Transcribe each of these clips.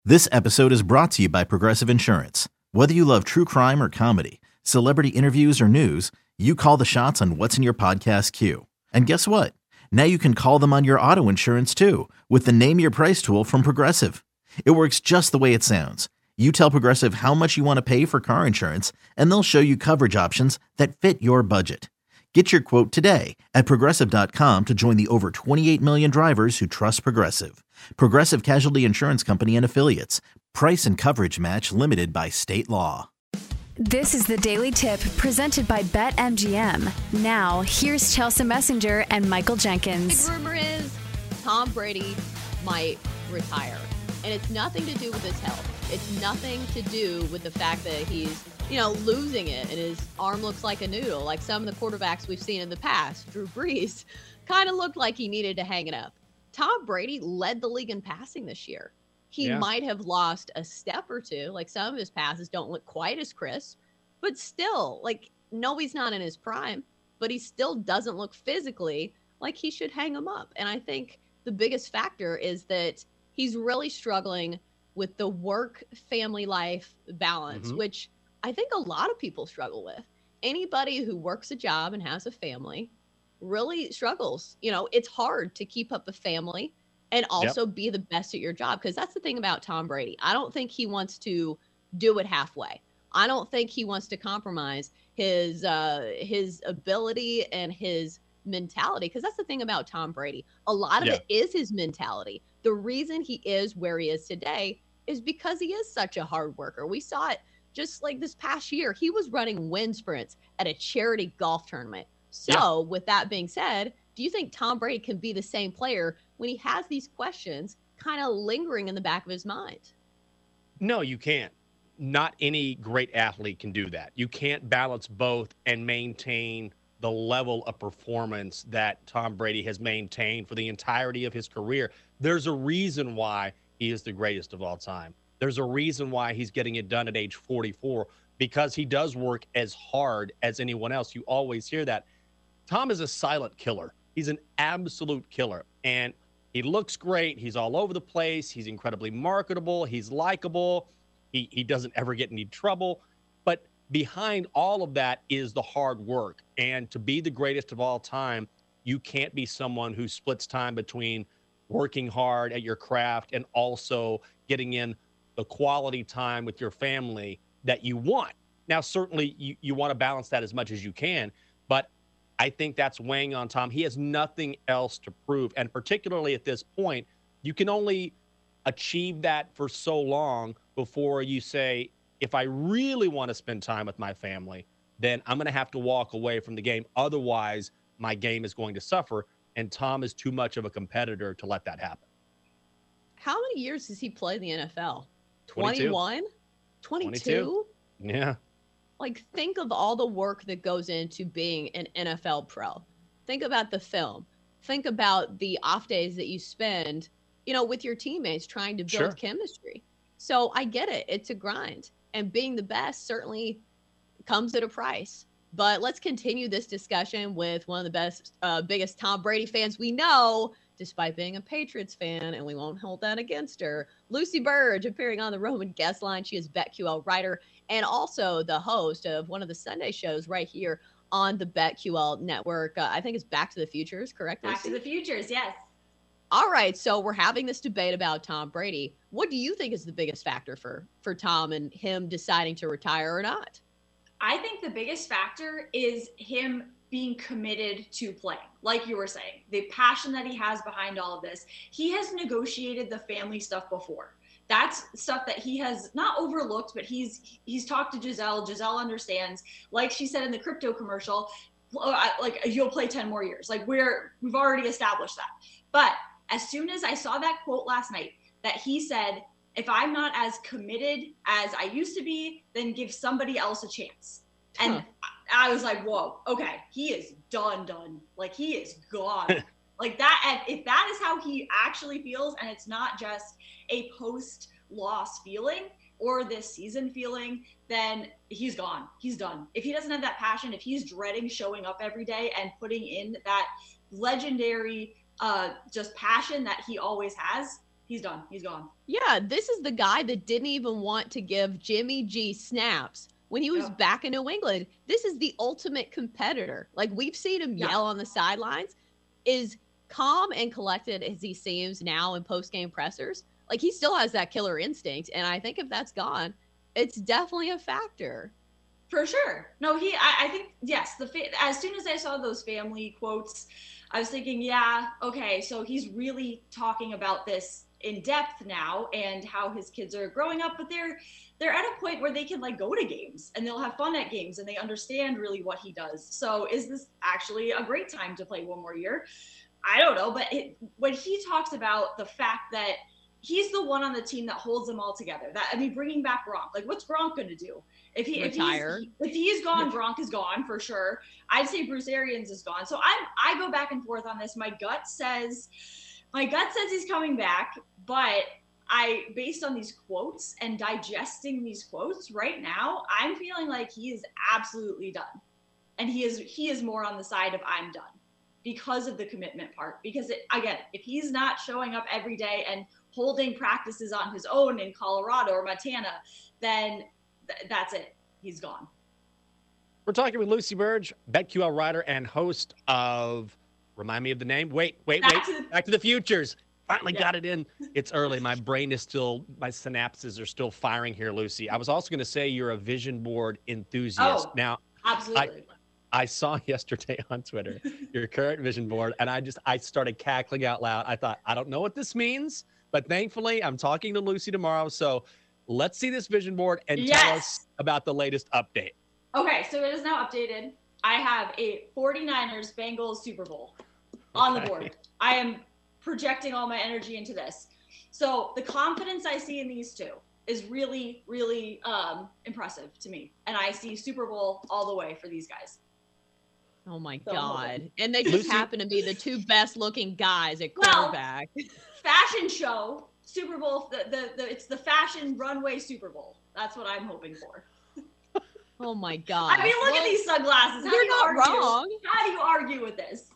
This episode is brought to you by Progressive Insurance. Whether you love true crime or comedy, celebrity interviews or news, you call the shots on what's in your podcast queue. And guess what? Now you can call them on your auto insurance too with the Name Your Price tool from Progressive. It works just the way it sounds. You tell Progressive how much you want to pay for car insurance, and they'll show you coverage options that fit your budget. Get your quote today at Progressive.com to join the over 28 million drivers who trust Progressive. Progressive Casualty Insurance Company and Affiliates. Price and coverage match limited by state law. This is the Daily Tip presented by BetMGM. Now, here's Chelsea Messenger and Michael Jenkins. The rumor is Tom Brady might retire. And it's nothing to do with his health. It's nothing to do with the fact that he's, losing it and his arm looks like a noodle. Like some of the quarterbacks we've seen in the past, Drew Brees, kind of looked like he needed to hang it up. Tom Brady led the league in passing this year. He might have lost a step or two. Like some of his passes don't look quite as crisp, but still, no, he's not in his prime, but he still doesn't look physically like he should hang him up. And I think the biggest factor is that he's really struggling with the work-family life balance, which I think a lot of people struggle with. Anybody who works a job and has a family really struggles. It's hard to keep up a family and also be the best at your job, because that's the thing about Tom Brady. I don't think he wants to do it halfway. I don't think he wants to compromise his ability and his mentality, because that's the thing about Tom Brady. A lot of it is his mentality. The reason he is where he is today is because he is such a hard worker. We saw it just like this past year. He was running wind sprints at a charity golf tournament. So with that being said, do you think Tom Brady can be the same player when he has these questions kind of lingering in the back of his mind? No, you can't. Not any great athlete can do that. You can't balance both and maintain the level of performance that Tom Brady has maintained for the entirety of his career. There's a reason why he is the greatest of all time. There's a reason why he's getting it done at age 44, because he does work as hard as anyone else. You always hear that. Tom is a silent killer. He's an absolute killer, and he looks great. He's all over the place. He's incredibly marketable. He's likable. He doesn't ever get any trouble. But behind all of that is the hard work. And to be the greatest of all time, you can't be someone who splits time between working hard at your craft and also getting in the quality time with your family that you want. Now, certainly you want to balance that as much as you can, but I think that's weighing on Tom. He has nothing else to prove. And particularly at this point, you can only achieve that for so long before you say, if I really want to spend time with my family, then I'm going to have to walk away from the game. Otherwise, my game is going to suffer. And Tom is too much of a competitor to let that happen. How many years does he play in the NFL? 21? 22? Yeah. Think of all the work that goes into being an NFL pro. Think about the film. Think about the off days that you spend, with your teammates trying to build chemistry. So I get it. It's a grind. And being the best certainly comes at a price. But let's continue this discussion with one of the best, biggest Tom Brady fans we know, despite being a Patriots fan, and we won't hold that against her. Lucy Burge appearing on the Roman Guest Line. She is BetQL writer and also the host of one of the Sunday shows right here on the BetQL network. I think it's Back to the Futures, correct, Lucy? Back to the Futures, yes. All right, so we're having this debate about Tom Brady. What do you think is the biggest factor for Tom and him deciding to retire or not? I think the biggest factor is him being committed to playing. Like you were saying, the passion that he has behind all of this. He has negotiated the family stuff before. That's stuff that he has not overlooked, but he's talked to Gisele. Gisele understands. Like she said in the crypto commercial, you'll play 10 more years. We've already established that. But as soon as I saw that quote last night, that he said, if I'm not as committed as I used to be, then give somebody else a chance. And I was like, whoa, okay, he is done. He is gone. Like that, and if that is how he actually feels, and it's not just a post-loss feeling or this season feeling, then he's gone. He's done. If he doesn't have that passion, if he's dreading showing up every day and putting in that legendary just passion that he always has, He's done. He's gone. Yeah, this is the guy that didn't even want to give Jimmy G snaps when he was back in New England. This is the ultimate competitor. Like, we've seen him yell on the sidelines. Is calm and collected as he seems now in post-game pressers. Like, he still has that killer instinct, and I think if that's gone, it's definitely a factor. For sure. No, I think, yes, as soon as I saw those family quotes, I was thinking, yeah, okay, so he's really talking about this in depth now and how his kids are growing up, but they're at a point where they can like go to games and they'll have fun at games and they understand really what he does. So is this actually a great time to play one more year? I don't know, but when he talks about the fact that he's the one on the team that holds them all together, bringing back Gronk, like what's Gronk going to do? If he's gone, Gronk is gone for sure. I'd say Bruce Arians is gone. So I go back and forth on this. My gut says he's coming back, but based on these quotes and digesting these quotes right now, I'm feeling like he is absolutely done. And he is more on the side of I'm done because of the commitment part. Because again, if he's not showing up every day and holding practices on his own in Colorado or Montana, then that's it. He's gone. We're talking with Lucy Burge, BetQL writer and host of, remind me of the name. Wait. Back to the Futures. Finally got it in. It's early. My synapses are still firing here, Lucy. I was also going to say you're a vision board enthusiast. Now, absolutely. I saw yesterday on Twitter your current vision board, and I started cackling out loud. I thought, I don't know what this means, but thankfully I'm talking to Lucy tomorrow. So let's see this vision board and tell us about the latest update. Okay, so it is now updated. I have a 49ers Bengals Super Bowl on the board. I am projecting all my energy into this. So the confidence I see in these two is really, really impressive to me. And I see Super Bowl all the way for these guys. Oh my God. And they just happen to be the two best looking guys at quarterback. Fashion show, Super Bowl, it's the fashion runway Super Bowl. That's what I'm hoping for. Oh my God. I mean, look at these sunglasses. You're not wrong. How do you argue with this?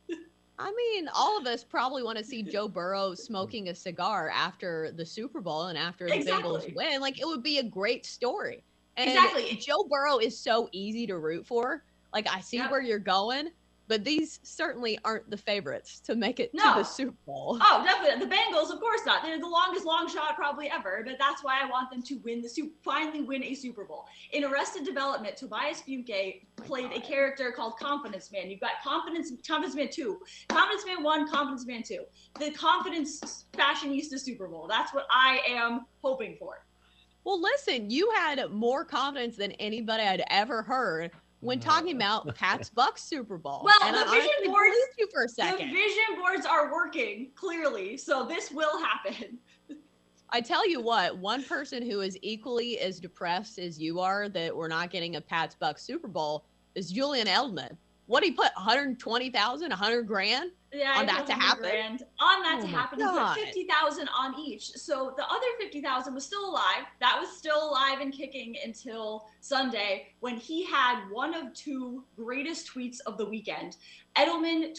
I mean, all of us probably want to see Joe Burrow smoking a cigar after the Super Bowl and after the Bengals win. Like, it would be a great story. And Joe Burrow is so easy to root for. Like, I see where you're going, but these certainly aren't the favorites to make it to the Super Bowl. Oh, definitely. The Bengals, of course not. They're the longest long shot probably ever, but that's why I want them to finally win a Super Bowl. In Arrested Development, Tobias Funke played a character called Confidence Man. You've got Confidence Man 2, Confidence Man 1, Confidence Man 2. The Confidence Fashionista Super Bowl. That's what I am hoping for. Well, listen, you had more confidence than anybody I'd ever heard when talking about Pat's Bucks Super Bowl. Well, and the vision boards, you for a second. The vision boards are working clearly, so this will happen. I tell you what, one person who is equally as depressed as you are that we're not getting a Pat's Bucks Super Bowl is Julian Edelman. What did he put? 120,000, 100 grand on that to happen? He put 50,000 on each. So the other 50,000 was still alive. That was still alive and kicking until Sunday when he had one of two greatest tweets of the weekend. Edelman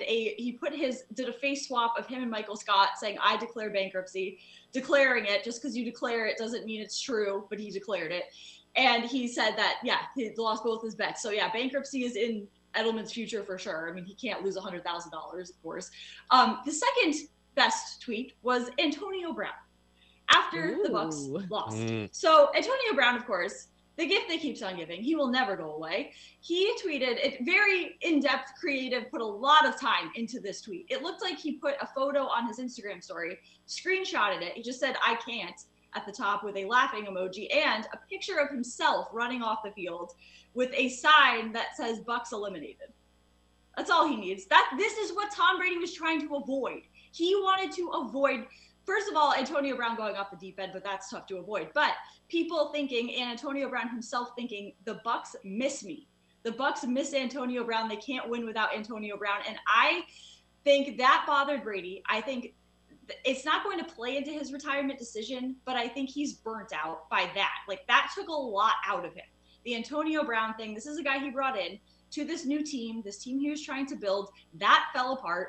did a face swap of him and Michael Scott saying, "I declare bankruptcy," declaring it. Just because you declare it doesn't mean it's true, but he declared it. And he said that, he lost both his bets. So bankruptcy is in Edelman's future for sure. I mean, he can't lose $100,000, of course. The second best tweet was Antonio Brown after the Bucks lost. So Antonio Brown, of course, the gift that keeps on giving. He will never go away. He tweeted it very in-depth, creative, put a lot of time into this tweet. It looked like he put a photo on his Instagram story, screenshotted it. He just said, "I can't," at the top with a laughing emoji and a picture of himself running off the field with a sign that says Bucks eliminated. That's all he needs. This is what Tom Brady was trying to avoid. He wanted to avoid, first of all, Antonio Brown going off the deep end, but that's tough to avoid. But people thinking, and Antonio Brown himself thinking, the Bucks miss me. The Bucks miss Antonio Brown. They can't win without Antonio Brown. And I think that bothered Brady. I think it's not going to play into his retirement decision, but I think he's burnt out by that. Like, that took a lot out of him. The Antonio Brown thing, this is a guy he brought in to this new team, this team he was trying to build, that fell apart.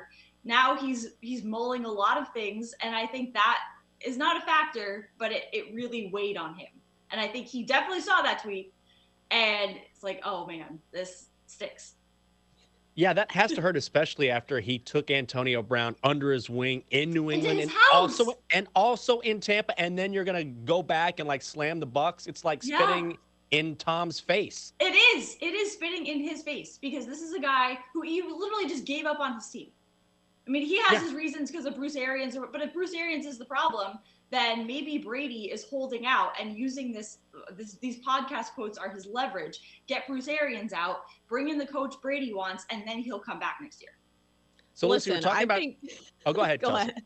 now he's mulling a lot of things, and I think that is not a factor, but it really weighed on him. And I think he definitely saw that tweet, and it's like, oh man, this sticks. Yeah, that has to hurt, especially after he took Antonio Brown under his wing in New England and also in Tampa, and then you're gonna go back and like slam the Bucs. It's like spitting in Tom's face. It is spitting in his face, because this is a guy who he literally just gave up on his team. I mean, he has his reasons because of Bruce Arians, but if Bruce Arians is the problem, then maybe Brady is holding out and using these podcast quotes are his leverage. Get Bruce Arians out, bring in the coach Brady wants, and then he'll come back next year. So listen, we're talking about. Oh, go ahead. Go ahead.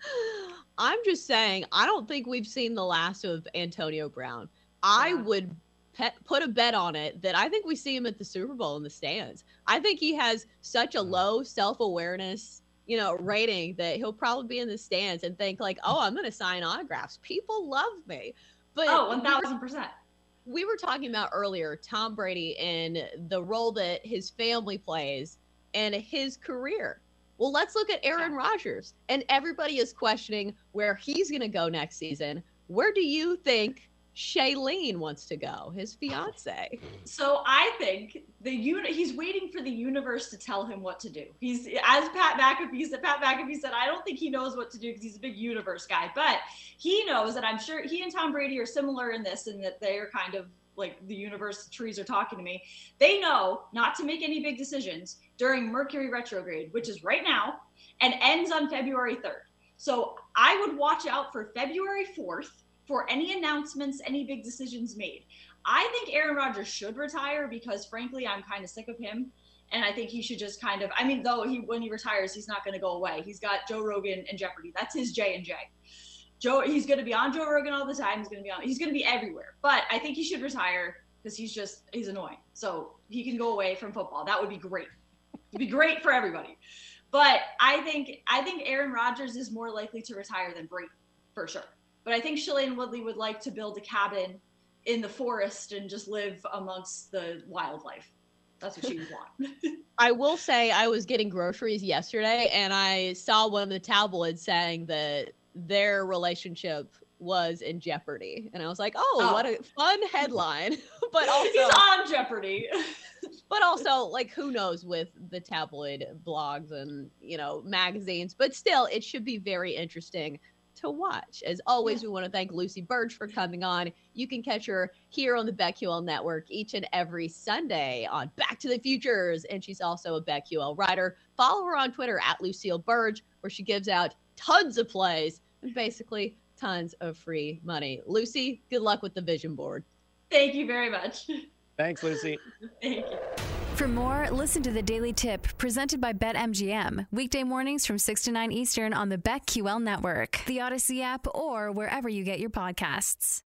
I'm just saying, I don't think we've seen the last of Antonio Brown. I would put a bet on it that I think we see him at the Super Bowl in the stands. I think he has such a low self-awareness, rating that he'll probably be in the stands and think like, oh, I'm going to sign autographs. People love me. But 1,000%. We were talking about earlier, Tom Brady and the role that his family plays and his career. Well, let's look at Aaron Rodgers, and everybody is questioning where he's going to go next season. Where do you think Shailene wants to go, his fiance? So I think he's waiting for the universe to tell him what to do. He's, as Pat McAfee said, I don't think he knows what to do because he's a big universe guy, but he knows, and I'm sure he and Tom Brady are similar in this, in that they're kind of like the universe trees are talking to me. They know not to make any big decisions during Mercury retrograde, which is right now and ends on February 3rd. So I would watch out for February 4th for any announcements, any big decisions made. I think Aaron Rodgers should retire because, frankly, I'm kind of sick of him. And I think he should just kind of, when he retires, he's not going to go away. He's got Joe Rogan and Jeopardy. That's his J&J. He's going to be on Joe Rogan all the time. He's going to be everywhere. But I think he should retire because he's annoying. So he can go away from football. That would be great. It'd be great for everybody. But I think Aaron Rodgers is more likely to retire than Brady, for sure. But I think Shailene Woodley would like to build a cabin in the forest and just live amongst the wildlife. That's what she would want. I will say I was getting groceries yesterday and I saw one of the tabloids saying that their relationship was in jeopardy. And I was like, oh. What a fun headline. But also he's on Jeopardy. But also, like, who knows with the tabloid blogs and, magazines. But still, it should be very interesting to watch. As always, we want to thank Lucy Burge for coming on. You can catch her here on the BetQL Network each and every Sunday on Back to the Futures, and she's also a BetQL writer. Follow her on Twitter at Lucille Burge, where she gives out tons of plays and basically tons of free money. Lucy, good luck with the vision board. Thank you very much. Thanks, Lucy. Thank you. For more, listen to the Daily Tip presented by BetMGM. Weekday mornings from 6 to 9 Eastern on the BetQL Network, the Odyssey app, or wherever you get your podcasts.